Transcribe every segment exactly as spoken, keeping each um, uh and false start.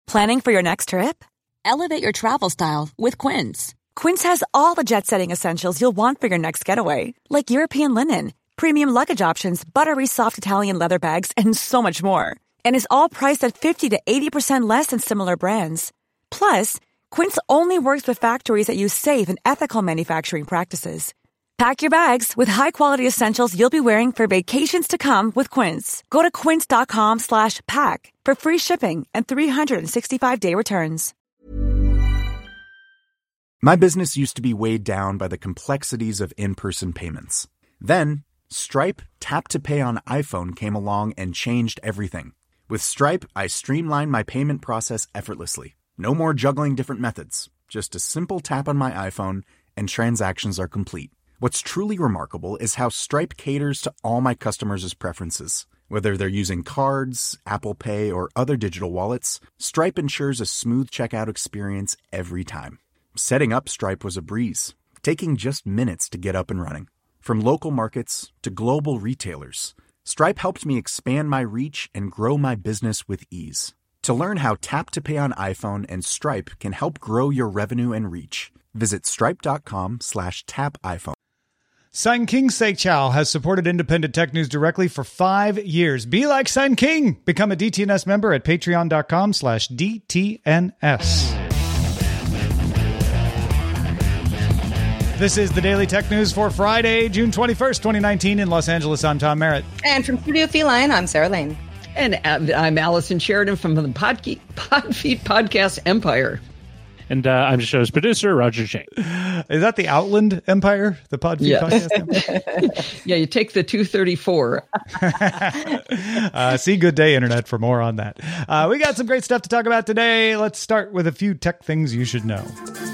Planning for your next trip? Elevate your travel style with Quince. Quince has all the jet-setting essentials you'll want for your next getaway, like European linen, premium luggage options, buttery soft Italian leather bags, and so much more. And is all priced at fifty to eighty percent less than similar brands. Plus, Quince only works with factories that use safe and ethical manufacturing practices. Pack your bags with high-quality essentials you'll be wearing for vacations to come with Quince. Go to quince.com slash pack for free shipping and three sixty-five day returns. My business used to be weighed down by the complexities of in-person payments. Then, Stripe Tap to Pay on iPhone came along and changed everything. With Stripe, I streamlined my payment process effortlessly. No more juggling different methods. Just a simple tap on my iPhone and transactions are complete. What's truly remarkable is how Stripe caters to all my customers' preferences. Whether they're using cards, Apple Pay, or other digital wallets, Stripe ensures a smooth checkout experience every time. Setting up Stripe was a breeze, taking just minutes to get up and running. From local markets to global retailers, Stripe helped me expand my reach and grow my business with ease. To learn how Tap to Pay on iPhone and Stripe can help grow your revenue and reach, visit stripe.com slash tap iPhone. Sun King Seichao has supported independent tech news directly for five years. Be like Sun King. Become a D T N S member at patreon.com slash DTNS. This is the Daily Tech News for Friday, June twenty-first, twenty nineteen in Los Angeles. I'm Tom Merritt. And from Studio Feline, I'm Sarah Lane. And I'm Allison Sheridan from the Podke- Podfeet Podcast Empire. And uh, I'm the show's producer, Roger Chang. Is that the Outland Empire? The Podfeet yeah. Podcast Empire? Yeah, you take the two thirty-four. uh, see Good Day Internet for more on that. Uh, we got some great stuff to talk about today. Let's start with a few tech things you should know.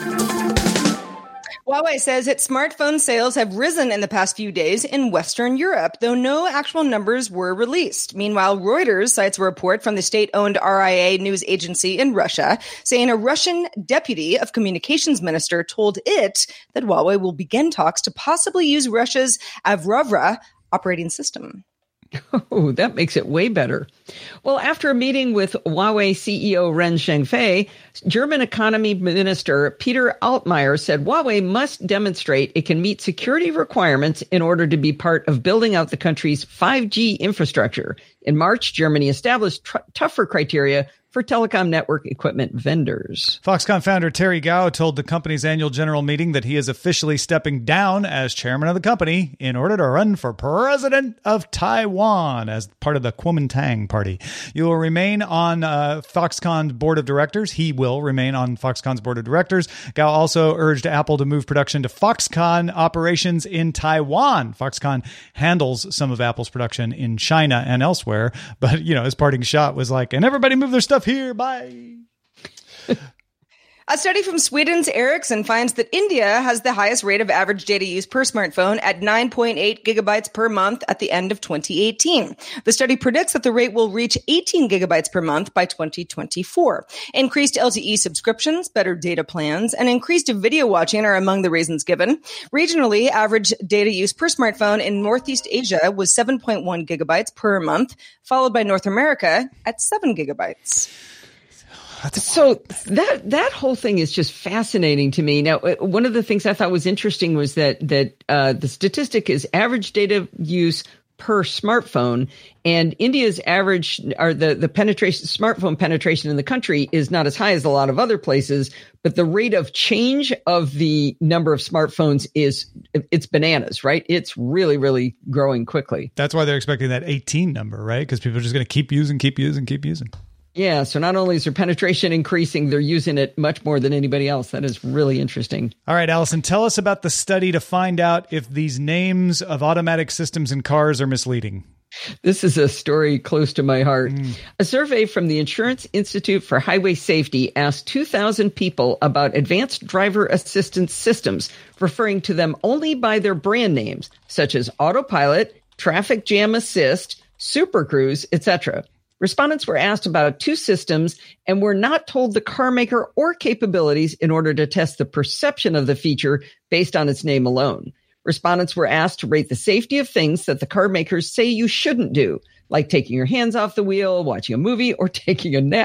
Huawei says its smartphone sales have risen in the past few days in Western Europe, though no actual numbers were released. Meanwhile, Reuters cites a report from the state-owned R I A news agency in Russia, saying a Russian deputy of communications minister told it that Huawei will begin talks to possibly use Russia's Avrovra operating system. Oh, that makes it way better. Well, after a meeting with Huawei C E O Ren Zhengfei, German economy minister Peter Altmaier said Huawei must demonstrate it can meet security requirements in order to be part of building out the country's five G infrastructure. In March, Germany established tr- tougher criteria for telecom network equipment vendors. Foxconn founder Terry Gou told the company's annual general meeting that he is officially stepping down as chairman of the company in order to run for president of Taiwan as part of the Kuomintang party. You will remain on uh, Foxconn's board of directors. He will remain on Foxconn's board of directors. Gou also urged Apple to move production to Foxconn operations in Taiwan. Foxconn handles some of Apple's production in China and elsewhere, but, you know, his parting shot was like, and everybody move their stuff here. Bye. A study from Sweden's Ericsson finds that India has the highest rate of average data use per smartphone at nine point eight gigabytes per month at the end of twenty eighteen. The study predicts that the rate will reach eighteen gigabytes per month by twenty twenty-four. Increased L T E subscriptions, better data plans, and increased video watching are among the reasons given. Regionally, average data use per smartphone in Northeast Asia was seven point one gigabytes per month, followed by North America at seven gigabytes. So that that whole thing is just fascinating to me. Now, one of the things I thought was interesting was that that uh, the statistic is average data use per smartphone, and India's average or the the penetration smartphone penetration in the country is not as high as a lot of other places, but the rate of change of the number of smartphones is it's bananas, right? It's really, really growing quickly. That's why they're expecting that eighteen number, right? Because people are just going to keep using, keep using, keep using. Yeah, so not only is their penetration increasing, they're using it much more than anybody else. That is really interesting. All right, Allison, tell us about the study to find out if these names of automatic systems in cars are misleading. This is a story close to my heart. Mm. A survey from the Insurance Institute for Highway Safety asked two thousand people about advanced driver assistance systems, referring to them only by their brand names, such as Autopilot, Traffic Jam Assist, Super Cruise, et cetera. Respondents were asked about two systems and were not told the car maker or capabilities in order to test the perception of the feature based on its name alone. Respondents were asked to rate the safety of things that the car makers say you shouldn't do, like taking your hands off the wheel, watching a movie, or taking a nap.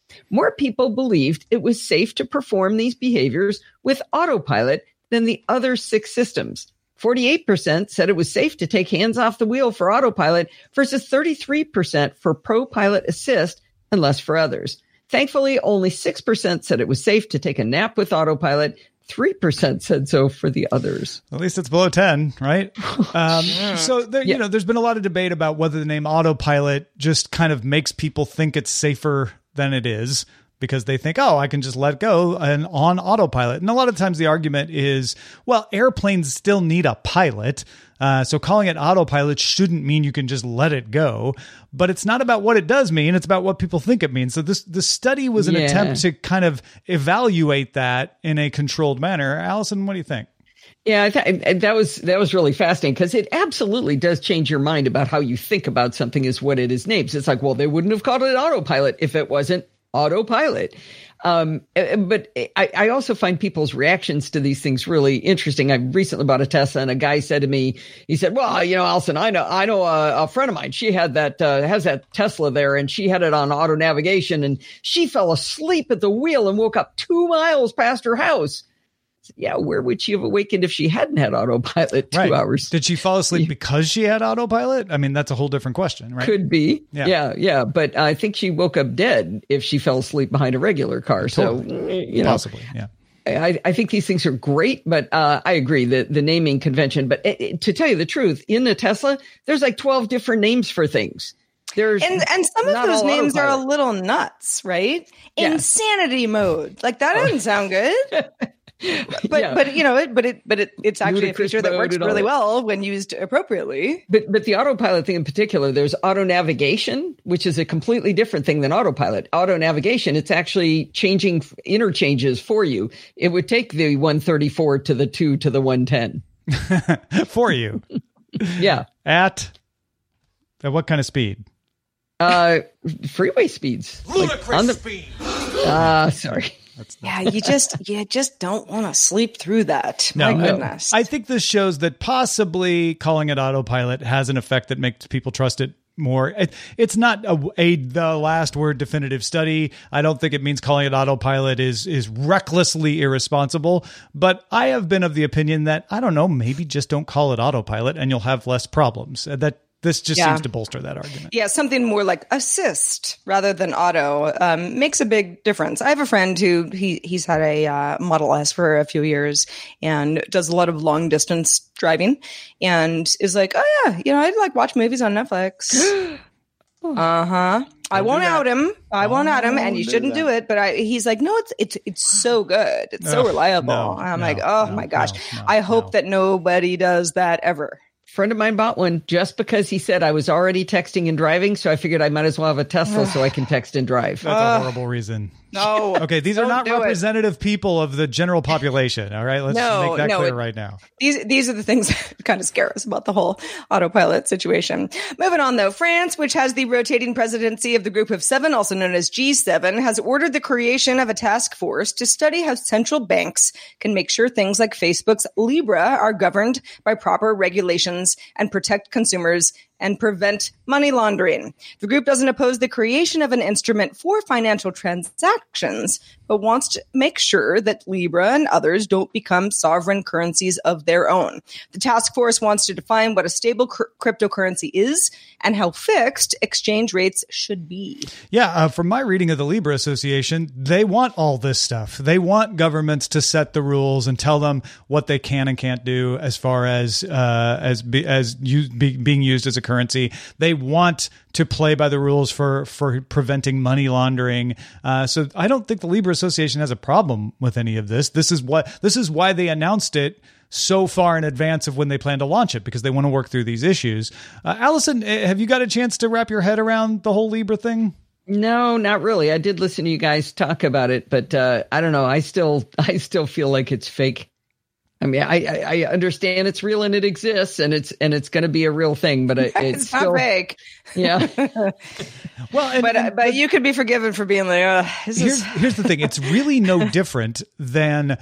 More people believed it was safe to perform these behaviors with autopilot than the other six systems. forty-eight percent said it was safe to take hands off the wheel for autopilot versus thirty-three percent for ProPilot Assist and less for others. Thankfully, only six percent said it was safe to take a nap with autopilot. three percent said so for the others. At least it's below ten, right? Um, so, there, Yeah. you know, there's been a lot of debate about whether the name autopilot just kind of makes people think it's safer than it is, because they think, oh, I can just let go and on autopilot. And a lot of times the argument is, well, airplanes still need a pilot. Uh, so calling it autopilot shouldn't mean you can just let it go. But it's not about what it does mean. It's about what people think it means. So this, this study was an Yeah. attempt to kind of evaluate that in a controlled manner. Allison, what do you think? Yeah, I th- that was that was really fascinating because it absolutely does change your mind about how you think about something is what it is named. It's like, well, they wouldn't have called it autopilot if it wasn't autopilot. Um, but I, I also find people's reactions to these things really interesting. I recently bought a Tesla, and a guy said to me, he said, well, you know, Alison, I know, I know a, a friend of mine. She had that, uh, has that Tesla there, and she had it on auto navigation, and she fell asleep at the wheel and woke up two miles past her house. Yeah, where would she have awakened if she hadn't had autopilot two Right. hours? Did she fall asleep because she had autopilot? I mean, that's a whole different question, right? Could be. Yeah. Yeah. yeah, But I think she woke up dead if she fell asleep behind a regular car. So, you know, Possibly, yeah. I, I think these things are great, but uh, I agree that the naming convention. But it, it, to tell you the truth, in the Tesla, there's like twelve different names for things. There's And and some of not those all names are a autopilot. little nuts, right? Yeah. Insanity mode. Like that doesn't sound good. But Yeah. but you know it but it but it, it's actually Ludicrous a feature that mode works and all really that. well when used appropriately. But but the autopilot thing in particular, there's auto navigation, which is a completely different thing than autopilot. Auto navigation, it's actually changing interchanges for you. It would take the one thirty-four to the two to the one ten. For you. Yeah. At, at what kind of speed? Uh, freeway speeds. Ludicrous like on the, speed. Ah, uh, sorry. Yeah, you just you just don't want to sleep through that. No, My I- goodness. I think this shows that possibly calling it autopilot has an effect that makes people trust it more. It, it's not a, a the last word definitive study. I don't think it means calling it autopilot is is recklessly irresponsible. But I have been of the opinion that, I don't know, maybe just don't call it autopilot and you'll have less problems. Uh, That this just Yeah. seems to bolster that argument. Yeah, something more like assist rather than auto um, makes a big difference. I have a friend who he he's had a uh, Model S for a few years and does a lot of long distance driving, and is like, oh yeah, you know, I'd like watch movies on Netflix. uh huh. I won't out him. I won't out him, and you shouldn't do it. But I, he's like, no, it's it's it's so good. It's so Ugh, reliable. no, And I'm no, like, oh no, my gosh. no, no, I hope no. that nobody does that ever. Friend of mine bought one just because he said I was already texting and driving, so I figured I might as well have a Tesla so I can text and drive. That's a horrible reason. No. Okay, these are Don't not do it. representative people of the general population. All right, let's No, make that no, clear it- right now. These these are the things that kind of scare us about the whole autopilot situation. Moving on, though, France, which has the rotating presidency of the Group of Seven, also known as G seven, has ordered the creation of a task force to study how central banks can make sure things like Facebook's Libra are governed by proper regulations and protect consumers and prevent money laundering. The group doesn't oppose the creation of an instrument for financial transactions, but wants to make sure that Libra and others don't become sovereign currencies of their own. The task force wants to define what a stable cr- cryptocurrency is and how fixed exchange rates should be. Yeah, uh, from my reading of the Libra Association, they want all this stuff. They want governments to set the rules and tell them what they can and can't do as far as uh, as be, as use, be, being used as a currency. They want to play by the rules for for preventing money laundering. Uh, so I don't think the Libra Association has a problem with any of this. This is what this is why they announced it so far in advance of when they plan to launch it, because they want to work through these issues. Uh, Allison, have you got a chance to wrap your head around the whole Libra thing? No, not really. I did listen to you guys talk about it, but uh, I don't know. I still, I still feel like it's fake. I mean, I, I, I understand it's real and it exists, and it's and it's going to be a real thing, but it, it's, It's still, not fake. yeah. Well, and, But, uh, and but you could be forgiven for being like, uh, this here's is here's the thing. It's really no different than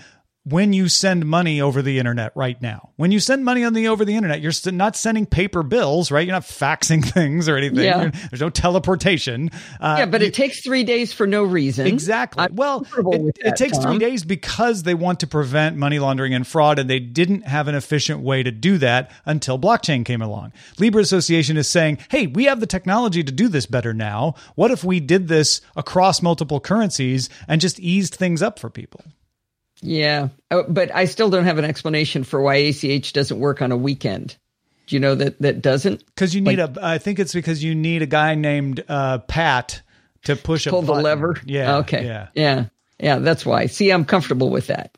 when you send money over the internet right now. When you send money on the over the internet, you're st- not sending paper bills, right? You're not faxing things or anything. Yeah. There's no teleportation. Uh, yeah, but you, it takes three days for no reason. Exactly. I'm well, it, with that, it takes Tom. three days because they want to prevent money laundering and fraud, and they didn't have an efficient way to do that until blockchain came along. Libra Association is saying, hey, we have the technology to do this better now. What if we did this across multiple currencies and just eased things up for people? Yeah, oh, but I still don't have an explanation for why A C H doesn't work on a weekend. Do you know that that doesn't? Because you need like, a. I think it's because you need a guy named uh, Pat to push a pull button. the lever. Yeah. Okay. Yeah. Yeah. Yeah. That's why. See, I'm comfortable with that.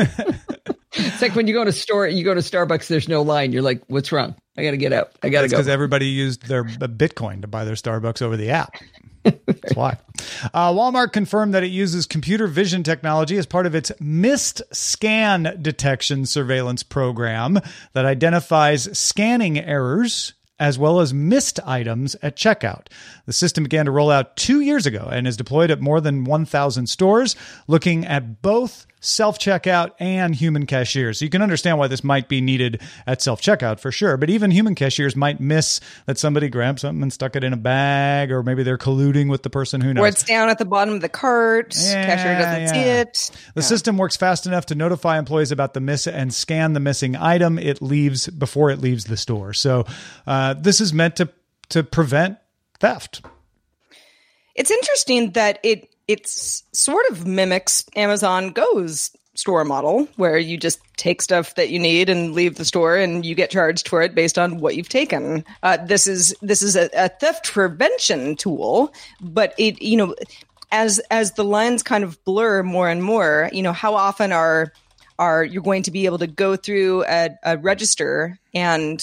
It's like when you go to store, you go to Starbucks. There's no line. You're like, what's wrong? I got to get out. I got to go. Because everybody used their Bitcoin to buy their Starbucks over the app. That's why. Uh, Walmart confirmed that it uses computer vision technology as part of its missed scan detection surveillance program that identifies scanning errors as well as missed items at checkout. The system began to roll out two years ago and is deployed at more than one thousand stores, looking at both self-checkout and human cashiers. So you can understand why this might be needed at self-checkout for sure, but even human cashiers might miss that somebody grabbed something and stuck it in a bag, or maybe they're colluding with the person, who knows. Or it's down at the bottom of the cart. Yeah, Cashier doesn't yeah. see it. The Yeah. system works fast enough to notify employees about the miss and scan the missing item it leaves before it leaves the store. So uh, this is meant to to prevent theft. It's interesting that it it's sort of mimics Amazon Go's store model, where you just take stuff that you need and leave the store, and you get charged for it based on what you've taken. Uh, this is this is a, a theft prevention tool, but it you know as as the lines kind of blur more and more, you know, how often are are you going to be able to go through a, a register and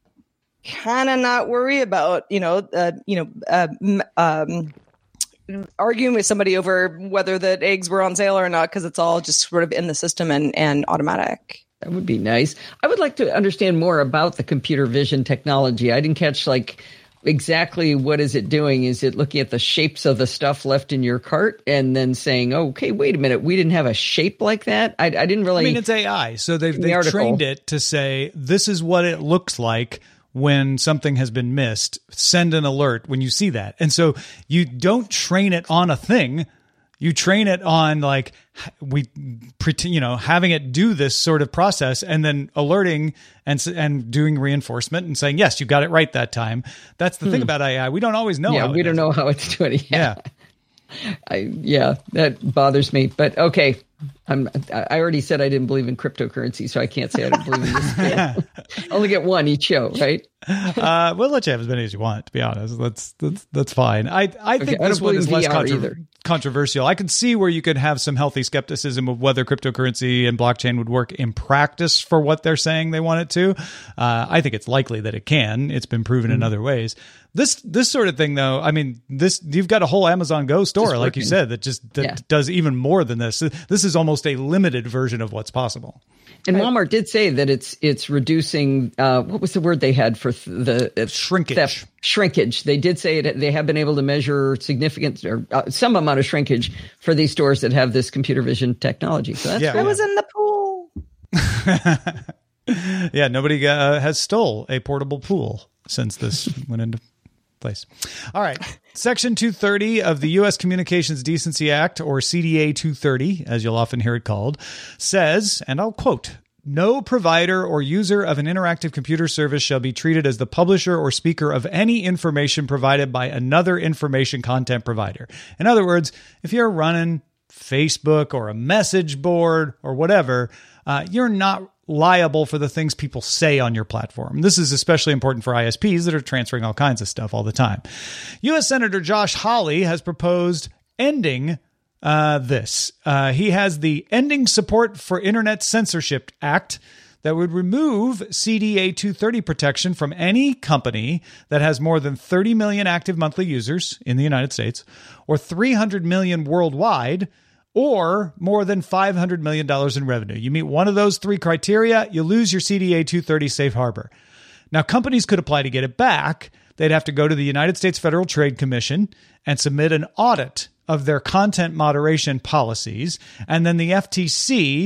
kind of not worry about you know uh, you know uh, um. arguing with somebody over whether the eggs were on sale or not, because it's all just sort of in the system and, and automatic. That would be nice. I would like to understand more about the computer vision technology. I didn't catch like exactly what is it doing. Is it looking at the shapes of the stuff left in your cart and then saying, oh, okay, wait a minute, we didn't have a shape like that? I, I didn't really... I mean, it's A I. So they've, the they've article. trained it to say, this is what it looks like when something has been missed. Send an alert when you see that. And so you don't train it on a thing. You train it on like we pretend, you know, having it do this sort of process and then alerting and and doing reinforcement and saying, yes, you got it right that time. That's the hmm. thing about A I. We don't always know. Yeah, how we it don't is. know how it's doing. Yeah. yeah. I, yeah, that bothers me. But okay, I'm, I already said I didn't believe in cryptocurrency, so I can't say I don't believe in this. I only get one each show, right? uh, we'll let you have as many as you want, to be honest. That's that's that's fine. I I Okay, think I this don't one is believe less V R contro- either. controversial. I can see where you could have some healthy skepticism of whether cryptocurrency and blockchain would work in practice for what they're saying they want it to. Uh, I think it's likely that it can. It's been proven mm-hmm. in other ways. This this sort of thing, though, I mean, this you've got a whole Amazon Go store, like you said, that just that yeah. does even more than this. This is almost a limited version of what's possible. And Walmart did say that it's it's reducing. Uh, what was the word they had for th- the uh, shrinkage? Theft, shrinkage. They did say it. They have been able to measure significant or uh, some amount of shrinkage for these stores that have this computer vision technology. So that's yeah, I was in the pool. yeah, nobody uh, has stole a portable pool since this went into place. All right. Section two thirty of the U S Communications Decency Act, or C D A two thirty, as you'll often hear it called, says, and I'll quote, "No provider or user of an interactive computer service shall be treated as the publisher or speaker of any information provided by another information content provider." In other words, if you're running Facebook or a message board or whatever, uh, you're not liable for the things people say on your platform. This is especially important for I S Ps that are transferring all kinds of stuff all the time. U S Senator Josh Hawley has proposed ending uh, this. Uh, he has the Ending Support for Internet Censorship Act that would remove C D A two thirty protection from any company that has more than thirty million active monthly users in the United States, or three hundred million worldwide, or more than five hundred million dollars in revenue. You meet one of those three criteria, you lose your C D A two thirty safe harbor. Now, companies could apply to get it back. They'd have to go to the United States Federal Trade Commission and submit an audit of their content moderation policies. And then the F T C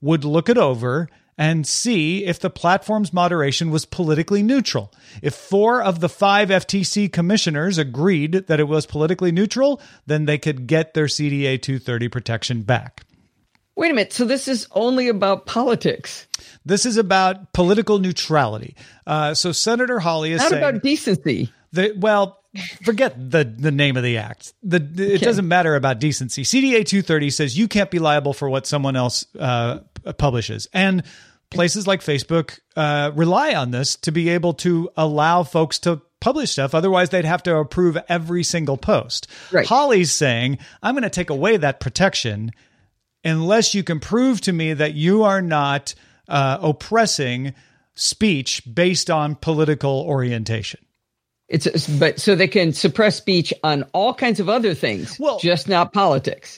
would look it over and see if the platform's moderation was politically neutral. If four of the five F T C commissioners agreed that it was politically neutral, then they could get their C D A two thirty protection back. Wait a minute. So this is only about politics. This is about political neutrality. Uh, so Senator Hawley is Not saying... about decency. The, well, forget the, the name of the act. The, the It Okay. doesn't matter about decency. C D A two thirty says you can't be liable for what someone else uh, publishes. And places like Facebook uh, rely on this to be able to allow folks to publish stuff. Otherwise, they'd have to approve every single post. Right. Hawley's saying, I'm going to take away that protection unless you can prove to me that you are not uh, oppressing speech based on political orientation. It's, it's but so they can suppress speech on all kinds of other things, Well- just not politics.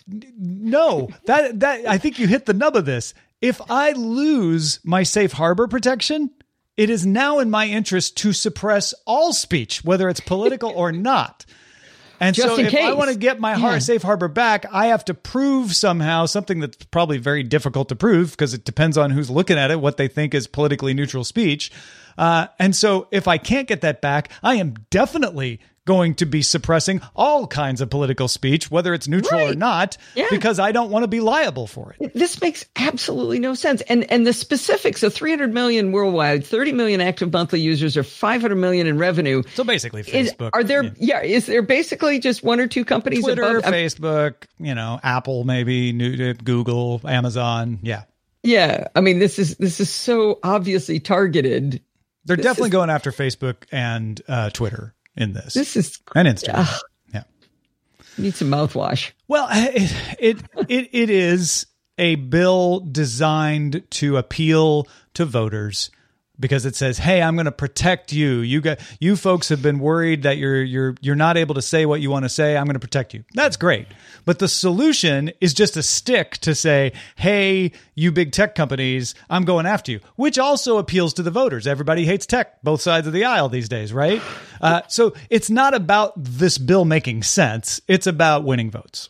No, that that I think you hit the nub of this. If I lose my safe harbor protection, it is now in my interest to suppress all speech, whether it's political or not. And Just so in if I case. want to get my har- Yeah. safe harbor back, I have to prove somehow something that's probably very difficult to prove because it depends on who's looking at it, what they think is politically neutral speech. Uh, and so if I can't get that back, I am definitely going to be suppressing all kinds of political speech, whether it's neutral or Right. not, Yeah. because I don't want to be liable for it. This makes absolutely no sense. And and the specifics of three hundred million worldwide, thirty million active monthly users, or five hundred million in revenue. So basically Is, Facebook. are there, yeah. yeah, is there basically just one or two companies Twitter, above? I'm- Facebook, you know, Apple, maybe, New- Google, Amazon. Yeah. Yeah. I mean, this is, this is so obviously targeted. They're This definitely is- going after Facebook and uh, Twitter in this. This is, and Instagram. Ugh. Yeah. need some mouthwash. Well, it, it it it is a bill designed to appeal to voters because it says, "Hey, I'm going to protect you. You got you folks have been worried that you're you're you're not able to say what you want to say. I'm going to protect you." That's great. But the solution is just a stick to say, "Hey, you big tech companies, I'm going after you," which also appeals to the voters. Everybody hates tech, both sides of the aisle these days, right? Uh, so it's not about this bill making sense. It's about winning votes.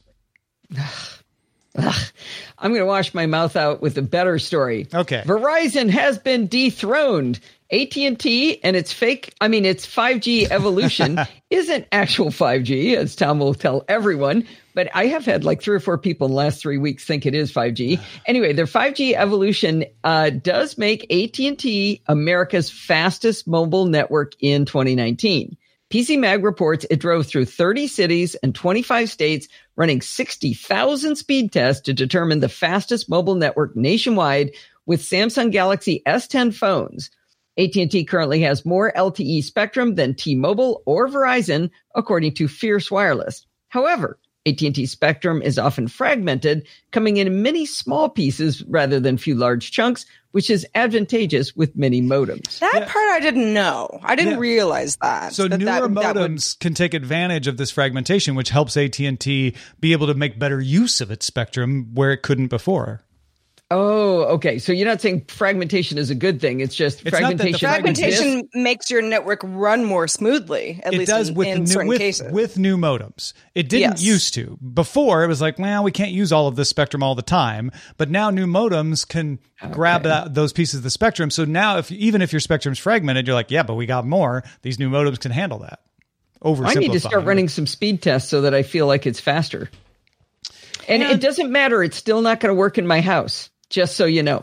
Ugh. I'm going to wash my mouth out with a better story. Okay. Verizon has been dethroned. A T and T and its fake, I mean, its five G evolution isn't actual five G, as Tom will tell everyone. But I have had like three or four people in the last three weeks think it is five G. Anyway, their five G evolution uh, does make A T and T America's fastest mobile network in twenty nineteen. P C Mag reports it drove through thirty cities and twenty-five states, running sixty thousand speed tests to determine the fastest mobile network nationwide with Samsung Galaxy S ten phones. A T and T currently has more L T E spectrum than T-Mobile or Verizon, according to Fierce Wireless. However, A T and T spectrum is often fragmented, coming in many small pieces rather than few large chunks, which is advantageous with many modems. That Yeah. part I didn't know. I didn't Yeah. realize that. So that, newer that, that would- modems can take advantage of this fragmentation, which helps A T and T be able to make better use of its spectrum where it couldn't before. Oh, okay. So you're not saying fragmentation is a good thing. It's just It's not that the fragmentation. fragmentation exists. makes your network run more smoothly, at It least does in, with in new, certain with, cases. with new modems. It didn't Yes. used to. Before, it was like, well, we can't use all of this spectrum all the time. But now new modems can grab that, those pieces of the spectrum. So now, if even if your spectrum's fragmented, you're like, yeah, but we got more. These new modems can handle that. Oversimplifying. I need to start it. running some speed tests so that I feel like it's faster. And Yeah. it doesn't matter. It's still not going to work in my house, just so you know.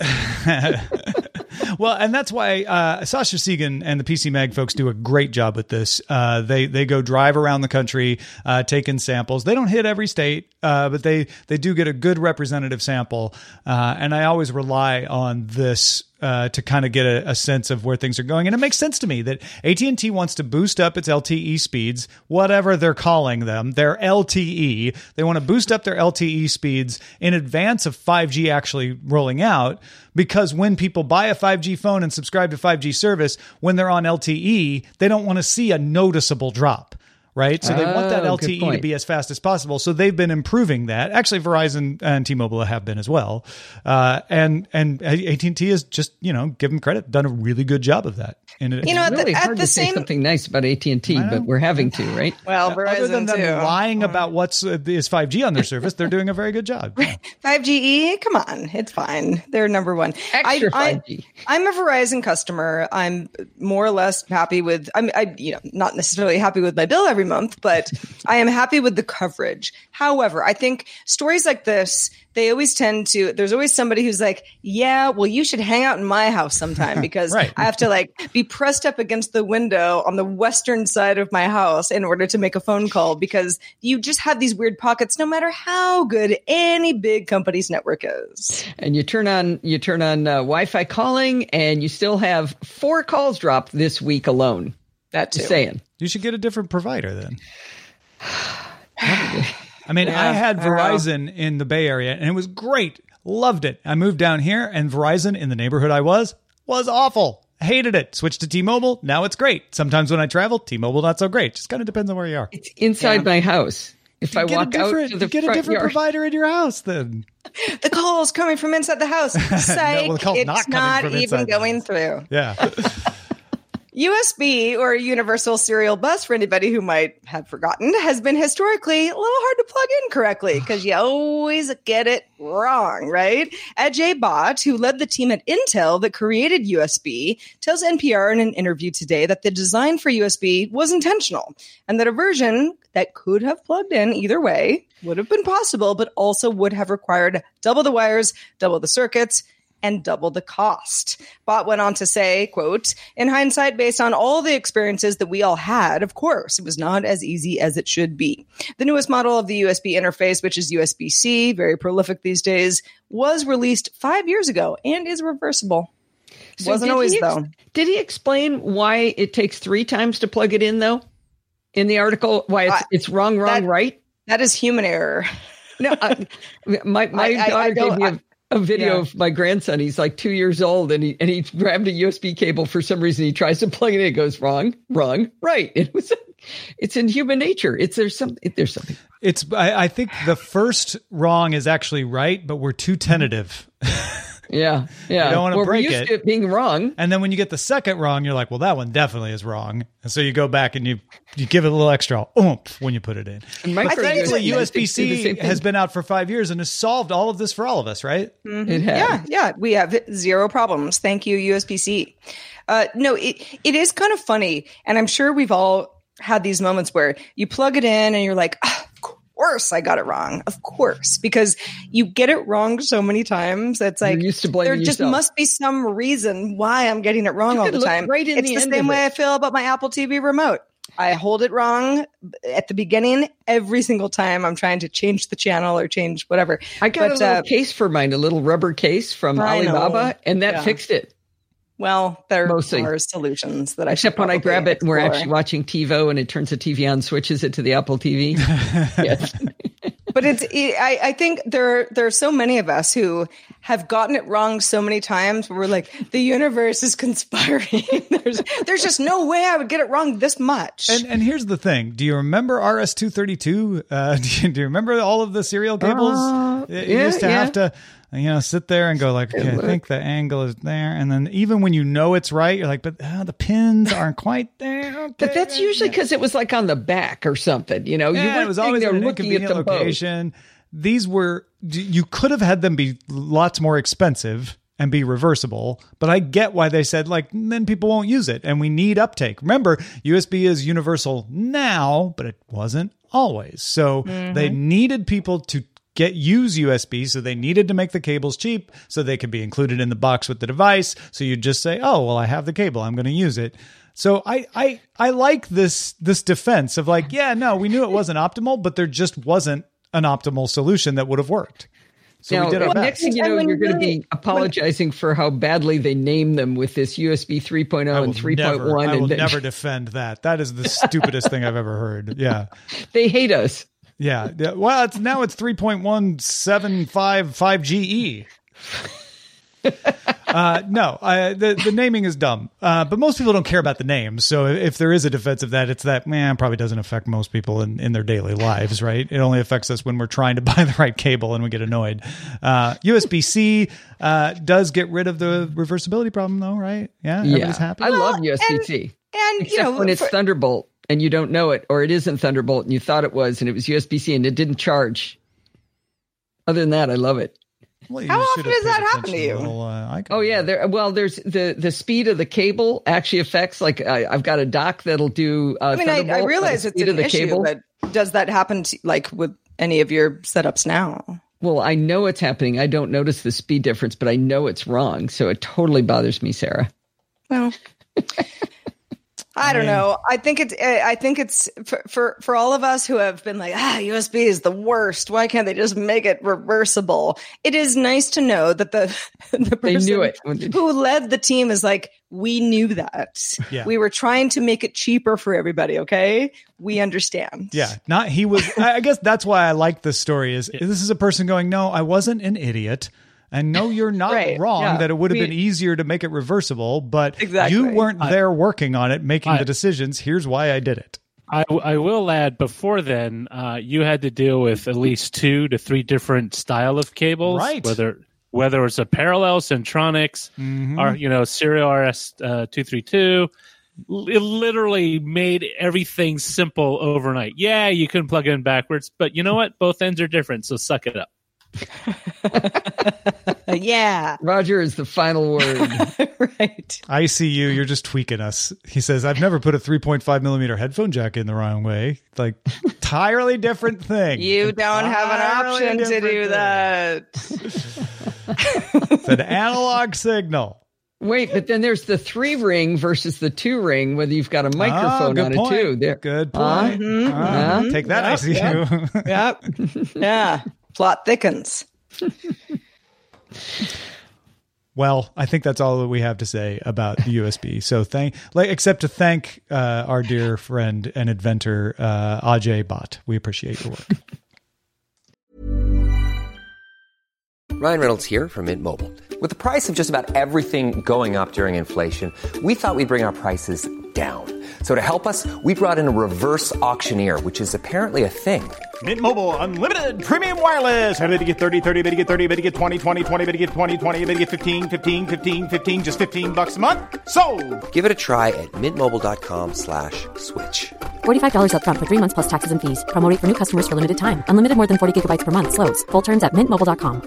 Well, and that's why uh, Sasha Segan and the P C Mag folks do a great job with this. Uh, they they go drive around the country, uh, taking samples. They don't hit every state, uh, but they they do get a good representative sample. Uh, and I always rely on this uh, to kind of get a, a sense of where things are going. And it makes sense to me that A T and T wants to boost up its L T E speeds, whatever they're calling them, their L T E. They want to boost up their L T E speeds in advance of five G actually rolling out, because when people buy a five G phone and subscribe to five G service, when they're on L T E, they don't want to see a noticeable drop. Right. So they want that Oh, L good T E to point. be as fast as possible. So they've been improving that. Actually, Verizon and T-Mobile have been as well. Uh, and and A T and T has just, you know, give them credit, done a really good job of that. In a, You know, at Really the, hard at the to say same something nice about A T and T, I know. but we're having to, right? well, other Verizon than them too. lying about what's uh, is five G on their service, they're doing a very good job. Yeah. five G E, come on, it's fine. They're number one. Extra I, five G. I, I'm a Verizon customer. I'm more or less happy with. I'm, I, you know, not necessarily happy with my bill every month, but I am happy with the coverage. However, I think stories like this, they always tend to. There's always somebody who's like, "Yeah, well, you should hang out in my house sometime because Right. I have to like be pressed up against the window on the western side of my house in order to make a phone call because you just have these weird pockets, no matter how good any big company's network is." And you turn on you turn on uh, Wi-Fi calling, and you still have four calls dropped this week alone. That too. Just saying. You should get a different provider then. I mean, Yeah, I had I don't know. Verizon in the Bay Area, and it was great. Loved it. I moved down here, and Verizon in the neighborhood I was was awful. Hated it. Switched to T-Mobile. Now it's great. Sometimes when I travel, T-Mobile not so great. Just kind of depends on where you are. It's inside Yeah. my house. If I Get a walk out different, to the get a front different yard, provider in your house then. The call's coming from inside the house. Psych, well, the call's it's not not, coming from even inside the going house. through. Yeah. U S B, or Universal Serial Bus, for anybody who might have forgotten, has been historically a little hard to plug in correctly because you always get it wrong, right? Ajay Bhatt, who led the team at Intel that created U S B, tells N P R in an interview today that the design for U S B was intentional and that a version that could have plugged in either way would have been possible, but also would have required double the wires, double the circuits, and double the cost. Bott went on to say, quote, "In hindsight, based on all the experiences that we all had, of course, it was not as easy as it should be. The newest model of the U S B interface, which is U S B C, very prolific these days, was released five years ago and is reversible." So Wasn't did always, he ex- though. Did he explain why it takes three times to plug it in, though? In the article, why it's, I- it's wrong, wrong, that- right? That is human error. No, I, my my I- I- daughter I gave don't- me a, a video yeah. of my grandson. He's like two years old, and he and he grabbed a U S B cable for some reason. He tries to plug it in. It goes wrong, wrong, right. It was. It's in human nature. It's there's some there's something. It's. I, I think the first wrong is actually right, but we're too tentative. Yeah, yeah. You don't wanna well, break we're used it. to it being wrong. And then when you get the second wrong, you're like, well, that one definitely is wrong. And so you go back and you you give it a little extra oomph when you put it in. And But micro thankfully, U S B U S B do the C same thing. has been out for five years and has solved all of this for all of us, right? It had. Yeah, yeah, we have zero problems. Thank you, U S B C. Uh, no, it it is kind of funny, and I'm sure we've all had these moments where you plug it in and you're like, "Ah, of course I got it wrong, of course," because you get it wrong so many times. It's like You're used to blaming there just yourself. must be some reason why I'm getting it wrong You all could the look time. right in it's the the end same of way it. I feel about my Apple T V remote. I hold it wrong at the beginning every single time I'm trying to change the channel or change whatever. I got But, a little uh, case for mine, a little rubber case from I know. Alibaba, and that Yeah. fixed it. Well, there Mostly. are solutions that I Except should when I probably grab it and we're explore. actually watching TiVo and it turns the T V on, switches it to the Apple T V. Yes. But it's it, I, I think there there are so many of us who have gotten it wrong so many times where we're like, the universe is conspiring. there's there's just no way I would get it wrong this much. And and here's the thing: do you remember R S two thirty-two? Uh, do, you, do you remember all of the serial cables? Uh, you yeah, used to yeah. have to, you know, sit there and go like, okay, I think the angle is there, and then even when you know it's right, you're like, but uh, the pins aren't quite there. Okay. But that's usually because it was like on the back or something, you know. you Yeah, weren't it was sitting always there in an looking at inconvenient the boat. location. These were, you could have had them be lots more expensive and be reversible, but I get why they said like, then people won't use it and we need uptake. Remember, U S B is universal now, but it wasn't always. So they needed people to get use U S B. So they needed to make the cables cheap so they could be included in the box with the device. So you'd just say, oh, well, I have the cable, I'm going to use it. So I, I, I like this, this defense of like, yeah, no, we knew it wasn't optimal, but there just wasn't an optimal solution that would have worked. So Now, we did our well, best. next thing you And know, when you're going to really- be apologizing for how badly they name them with this U S B three point oh I will and three point one. never, I will and never defend that. That is the stupidest thing I've ever heard. Yeah. they hate us. Yeah. Yeah. Well, it's now it's three point one seven five five G E. Uh, no, I, the, the naming is dumb. Uh, but most people don't care about the names. So if there is a defense of that, it's that, man, probably doesn't affect most people in, in their daily lives, right? It only affects us when we're trying to buy the right cable and we get annoyed. Uh, U S B C uh, does get rid of the reversibility problem, though, right? Yeah, everybody's yeah. happy. I love Well, U S B C. And, and Except you know, when it's for- Thunderbolt and you don't know it, or it isn't Thunderbolt and you thought it was, and it was U S B C and it didn't charge. Other than that, I love it. Well, you How should often have does that paid happen to attention you? little, uh, icon. Oh yeah, there. Well, there's the the speed of the cable actually affects. Like I, I've got a dock that'll do. Uh, I mean, I, I Thunderbolt, realize the it's speed an of the issue, cable. but does that happen to, like with any of your setups now? Well, I know it's happening. I don't notice the speed difference, but I know it's wrong. So it totally bothers me, Sarah. Well, I don't know. I think it's. I think it's for, for for all of us who have been like, ah, U S B is the worst. Why can't they just make it reversible? It is nice to know that the the They person knew it. who led the team is like, we knew that. Yeah. We were trying to make it cheaper for everybody. Okay, we understand. Yeah, not he was. I I guess that's why I like this story. Is this is a person going, no, I wasn't an idiot. And no, you're not Right, wrong yeah. that it would have We- been easier to make it reversible, but Exactly. you weren't there working on it, making I- the decisions. Here's why I did it. I, I will add, before then, uh, you had to deal with at least two to three different style of cables, Right. Whether whether it's a parallel Centronics Mhm. or you know serial R S uh, two thirty-two. It literally made everything simple overnight. Yeah, you couldn't plug it in backwards, but you know what? Both ends are different, so suck it up. Yeah. Roger is the final word. Right. I see you. You're just tweaking us. He says, I've never put a three point five millimeter headphone jack in the wrong way. Like, entirely different thing. You don't have an Entirely option to different do thing. that. It's an analog signal. Wait, but then there's the three ring versus the two ring, whether you've got a microphone Ah, on good point. it too. There. Good Uh, point. mhm, Ah, mhm. take that, Yep, I see yep. you. Yep. Yeah. Plot thickens. Well, I think that's all that we have to say about the U S B. So thank, like, except to thank uh, our dear friend and inventor uh, Ajay Bhatt. We appreciate your work. Ryan Reynolds here from Mint Mobile. With the price of just about everything going up during inflation, we thought we'd bring our prices down. So to help us, we brought in a reverse auctioneer, which is apparently a thing. Mint Mobile Unlimited Premium Wireless. How to get thirty, thirty, how to get thirty, how to get twenty, twenty, twenty, how to get twenty, twenty, how to get fifteen, fifteen, fifteen, fifteen, just fifteen bucks a month? Sold! Give it a try at mintmobile.com slash switch. forty-five dollars up front for three months plus taxes and fees. Promo rate for new customers for limited time. Unlimited more than forty gigabytes per month. Slows full terms at mint mobile dot com.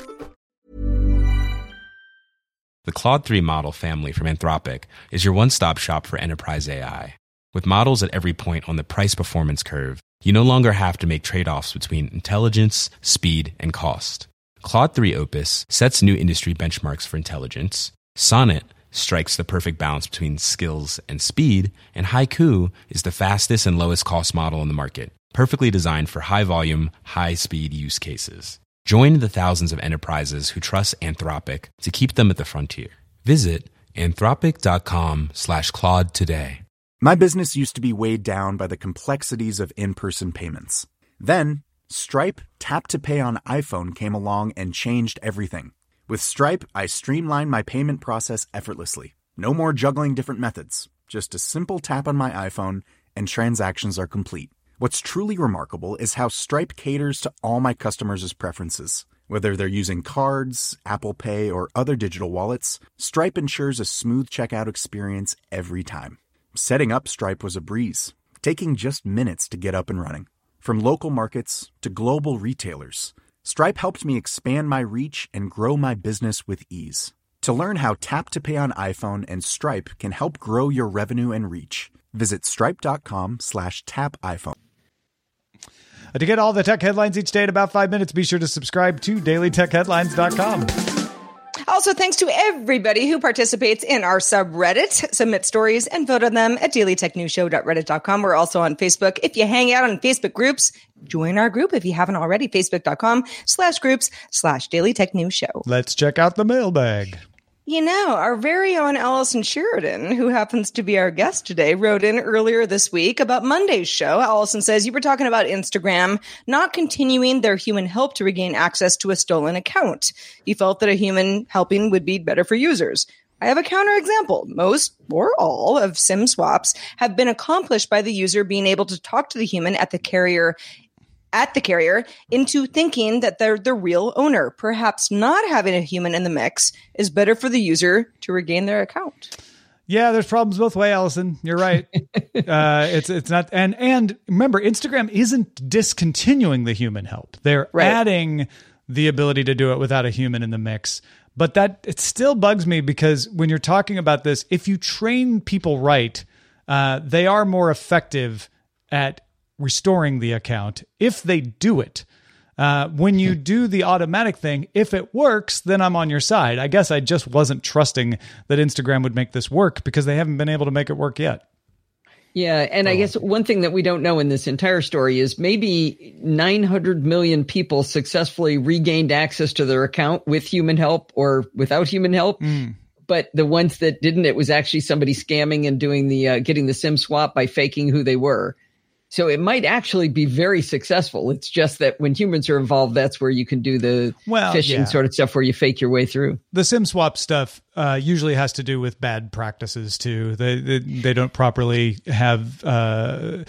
The Claude three model family from Anthropic is your one-stop shop for enterprise A I. With models at every point on the price-performance curve, you no longer have to make trade-offs between intelligence, speed, and cost. Claude three Opus sets new industry benchmarks for intelligence. Sonnet strikes the perfect balance between skills and speed. And Haiku is the fastest and lowest cost model in the market, perfectly designed for high-volume, high-speed use cases. Join the thousands of enterprises who trust Anthropic to keep them at the frontier. Visit anthropic.com slash Claude today. My business used to be weighed down by the complexities of in-person payments. Then, Stripe Tap to Pay on iPhone came along and changed everything. With Stripe, I streamlined my payment process effortlessly. No more juggling different methods. Just a simple tap on my iPhone and transactions are complete. What's truly remarkable is how Stripe caters to all my customers' preferences. Whether they're using cards, Apple Pay, or other digital wallets, Stripe ensures a smooth checkout experience every time. Setting up Stripe was a breeze, taking just minutes to get up and running. From local markets to global retailers, Stripe helped me expand my reach and grow my business with ease. To learn how Tap to Pay on iPhone and Stripe can help grow your revenue and reach, visit stripe.com slash tap iPhone. To get all the tech headlines each day in about five minutes, be sure to subscribe to daily tech headlines dot com. Also, thanks to everybody who participates in our subreddit. Submit stories and vote on them at daily tech news show dot reddit dot com. We're also on Facebook. If you hang out on Facebook groups, join our group if you haven't already. Facebook.com slash groups slash Daily Tech News Show. Let's check out the mailbag. You know, our very own Allison Sheridan, who happens to be our guest today, wrote in earlier this week about Monday's show. Allison says, you were talking about Instagram not continuing their human help to regain access to a stolen account. You felt that a human helping would be better for users. I have a counterexample. Most or all of SIM swaps have been accomplished by the user being able to talk to the human at the carrier at the carrier into thinking that they're the real owner. Perhaps not having a human in the mix is better for the user to regain their account. Yeah, there's problems both ways, Allison. You're right. uh, it's it's not, and and remember, Instagram isn't discontinuing the human help. They're right. adding the ability to do it without a human in the mix. But that it still bugs me because when you're talking about this, if you train people right, uh, they are more effective at restoring the account if they do it. Uh, when you do the automatic thing, if it works, then I'm on your side. I guess I just wasn't trusting that Instagram would make this work because they haven't been able to make it work yet. Yeah, and oh. I guess one thing that we don't know in this entire story is maybe nine hundred million people successfully regained access to their account with human help or without human help. Mm. But the ones that didn't, it was actually somebody scamming and doing the uh, getting the SIM swap by faking who they were. So it might actually be very successful. It's just that when humans are involved, that's where you can do the well, phishing yeah. sort of stuff where you fake your way through. The SIM swap stuff uh, usually has to do with bad practices too. They they, they don't properly have uh,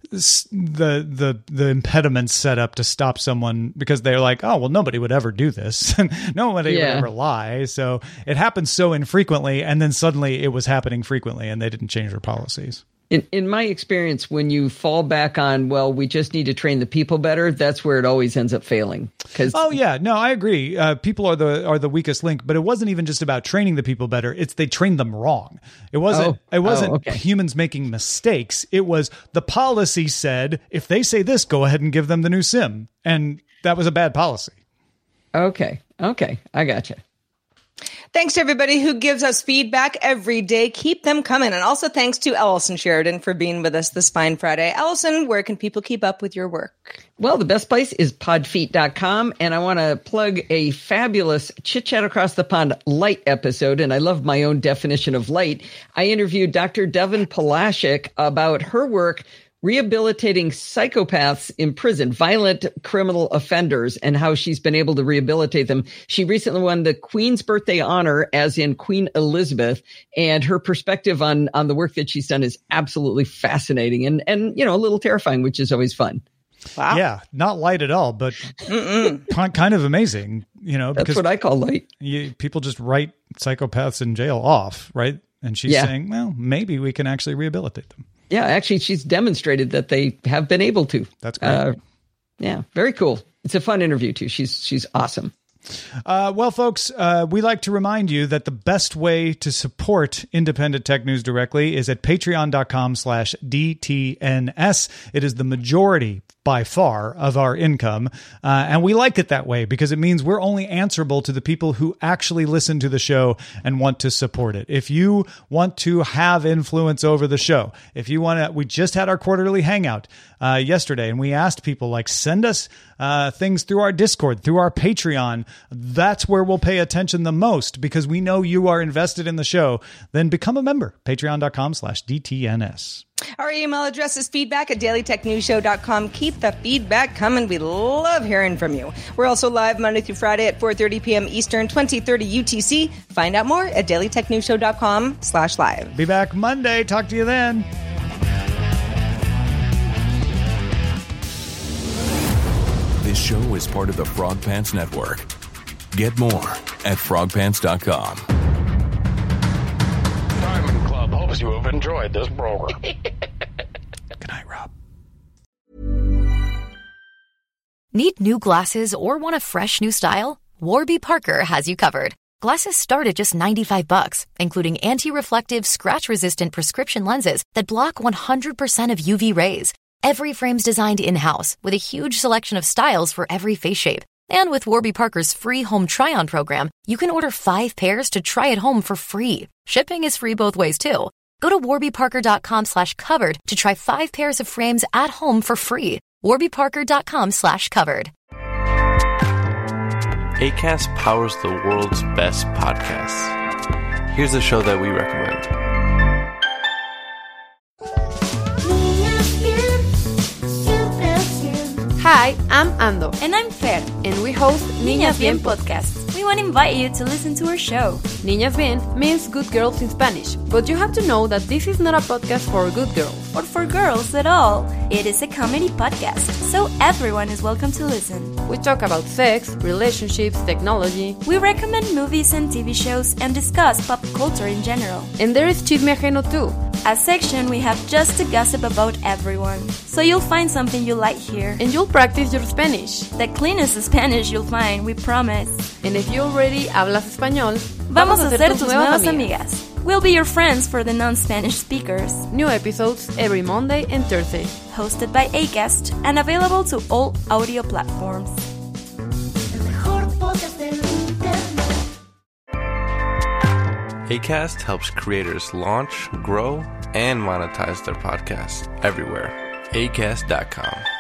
the the the impediments set up to stop someone because they're like, oh well, nobody would ever do this. Nobody yeah. would ever lie. So it happens so infrequently, and then suddenly it was happening frequently, and they didn't change their policies. In in my experience, when you fall back on, well, we just need to train the people better, that's where it always ends up failing. Cause oh yeah, no, I agree. Uh, people are the are the weakest link, but it wasn't even just about training the people better. It's they trained them wrong. It wasn't. Oh, it wasn't oh, okay. humans making mistakes. It was the policy said if they say this, go ahead and give them the new SIM, and that was a bad policy. Okay, okay, I gotcha. Thanks to everybody who gives us feedback every day. Keep them coming. And also thanks to Allison Sheridan for being with us this fine Friday. Allison, where can people keep up with your work? Well, the best place is podfeet dot com. And I want to plug a fabulous Chit Chat Across the Pond light episode. And I love my own definition of light. I interviewed Doctor Devin Palashik about her work rehabilitating psychopaths in prison, violent criminal offenders, and how she's been able to rehabilitate them. She recently won the Queen's Birthday Honor, as in Queen Elizabeth, and her perspective on, on the work that she's done is absolutely fascinating and, and, you know, a little terrifying, which is always fun. Wow. Yeah, not light at all, but kind of amazing, you know. That's what I call light. You, people just write psychopaths in jail off, right? And she's yeah. saying, well, maybe we can actually rehabilitate them. Yeah, actually, she's demonstrated that they have been able to. That's great. Uh, yeah, very cool. It's a fun interview, too. She's she's awesome. Uh, well, folks, uh, we like to remind you that the best way to support Independent Tech News directly is at patreon dot com slash D T N S. It is the majority by far of our income. Uh, and we like it that way because it means we're only answerable to the people who actually listen to the show and want to support it. If you want to have influence over the show, if you want to, we just had our quarterly hangout uh, yesterday and we asked people like, send us uh, things through our Discord, through our Patreon. That's where we'll pay attention the most because we know you are invested in the show. Then become a member, patreon dot com slash D T N S. Our email address is feedback at daily tech news show dot com. Keep the feedback coming. We love hearing from you. We're also live Monday through Friday at four thirty p.m. Eastern, twenty thirty U T C. Find out more at daily tech news show dot com slash live. Be back Monday. Talk to you then. This show is part of the Frog Pants Network. Get more at frog pants dot com. Diamond Club hopes you have enjoyed this program. Good night, Rob. Need new glasses or want a fresh new style? Warby Parker has you covered. Glasses start at just ninety-five bucks, including anti-reflective, scratch-resistant prescription lenses that block one hundred percent of U V rays. Every frame's designed in-house with a huge selection of styles for every face shape. And with Warby Parker's free home try-on program, you can order five pairs to try at home for free. Shipping is free both ways, too. Go to warby parker dot com slash covered to try five pairs of frames at home for free. warby parker dot com slash covered. Acast powers the world's best podcasts. Here's a show that we recommend. Hi, I'm Ando. And I'm Fer. And we host Niñas Bien podcast. We want to invite you to listen to our show. Niñas Bien means good girls in Spanish, but you have to know that this is not a podcast for good girls. Or for girls at all. It is a comedy podcast, so everyone is welcome to listen. We talk about sex, relationships, technology. We recommend movies and T V shows and discuss pop culture in general. And there is Chisme Ajeno too. A section we have just to gossip about everyone. So you'll find something you like here. And you'll practice your Spanish. The cleanest Spanish you'll find, we promise. And if you already hablas español, vamos a ser tus nuevas amigas. We'll be your friends for the non-Spanish speakers. New episodes every Monday and Thursday. Hosted by Acast and available to all audio platforms. Acast helps creators launch, grow, and monetize their podcasts everywhere. Acast dot com.